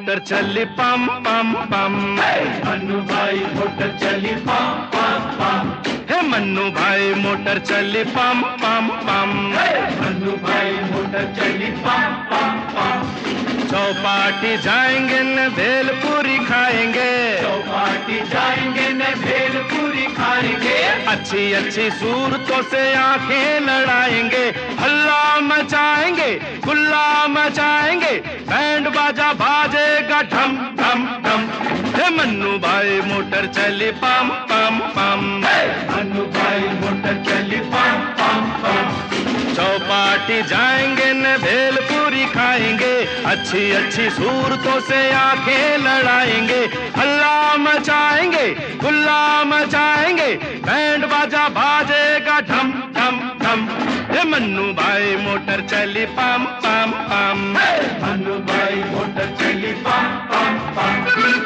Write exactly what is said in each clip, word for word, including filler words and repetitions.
Motor चली पम पम पम। मन्नू भाई मोटर चली पम पम पम। हे मन्नू भाई मोटर चली पम पम पम। मन्नू भाई मोटर चली पम पम पम। चौपाटी जाएंगे न भेलपूरी खाएंगे। चौपाटी जाएंगे न भेलपूरी खाएंगे। अच्छी अच्छी सूरतों से आंखें लड़ाएंगे। हल्ला मचाएंगे गुल्ला मचाएंगे। बैंड बाजा बाजेगा ढम ढम ढम। हे मन्नू भाई मोटर चली पम पम पम। मन्नू भाई मोटर चली पम पम पम। चौपाटी जाएंगे न भेलपूरी खाएंगे। अच्छी अच्छी सूरतों से आंखें लड़ाएंगे। हल्ला मचाएंगे गुल्ला मचाएंगे। बैंड बाजा बाजेगा ढम ढम ढम। हे मन्नू भाई मोटर चली पम पम पम। मन्नू भाई मोटर चली पम पम पम।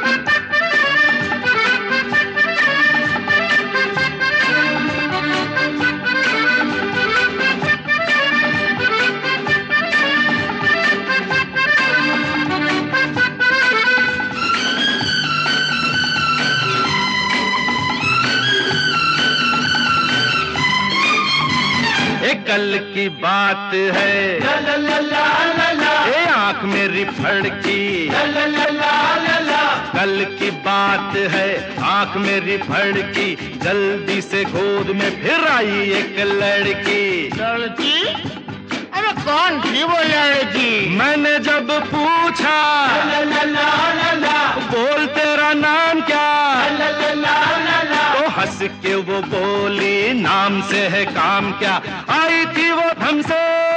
कल की बात है ला ला ला ला ला ला। ए आंख मेरी फड़की ला ला ला ला ला ला। कल की बात है आंख मेरी फड़की। जल्दी से गोद में फिर आई एक लड़की। लड़की? अरे कौन थी वो लड़की? मैंने जब पूछा ला ला ला ला ला। बोल तेरा नाम क्या? ला ला ला ला ला। तो हंस के वो बोली नाम से है काम क्या। आई थी वो हमसे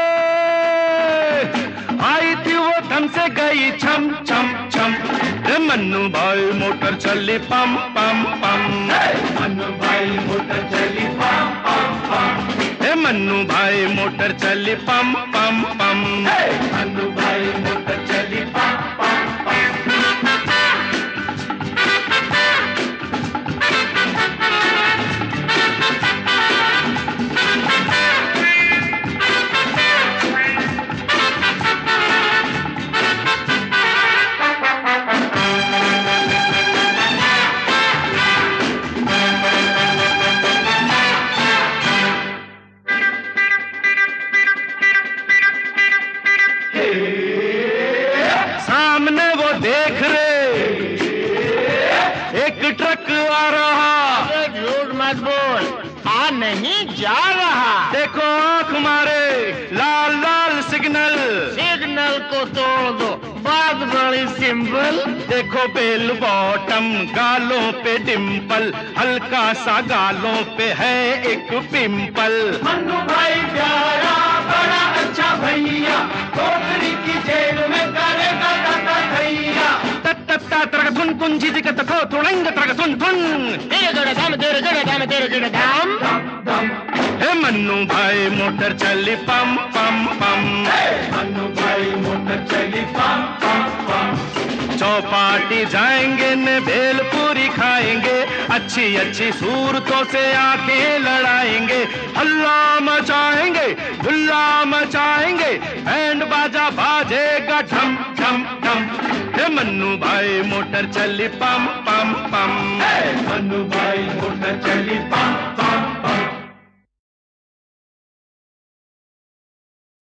आई थी वो हमसे गई छम छम छम। रे मन्नू भाई मोटर चली पम पम पम। मन्नू भाई मोटर चली पम पम पम। हे मन्नू भाई मोटर चली पम पम पम। मन्नू भाई मोटर चली पम पम पम। सामने वो देख रे एक ट्रक आ रहा। झूठ मत बोल, आ नहीं जा रहा। देखो आंख मारे लाल लाल सिग्नल। सिग्नल को तोड़ दो, बात बड़ी सिंपल। देखो बेल बॉटम गालों पे डिम्पल। हल्का सा गालों पे है एक पिंपल। मन्नू भाई प्यारा बड़ा अच्छा भैया। कोठरी की जेल में करेगा दादा भैया। तत्ता तरग धुन कुन जी का तथो तुड़ंग तरग धुन धुन। तेरे गड़े दाम तेरे गड़े दाम तेरे गड़े दाम। हे मन्नू भाई मोटर चली पम पम पम। मन्नू भाई मोटर चली पम पम पम। चौपाटी जाएंगे न भेलपूरी खाएंगे। अच्छी अच्छी सूरतों से आंखें लड़ाएंगे। हल्ला मचाएंगे गुल्ला मचाएंगे। बैंड बाजा बाजेगा ढम ढम ढम। हे मन्नू भाई मोटर चली पम पम पम। मन्नू भाई मोटर चली पम पम।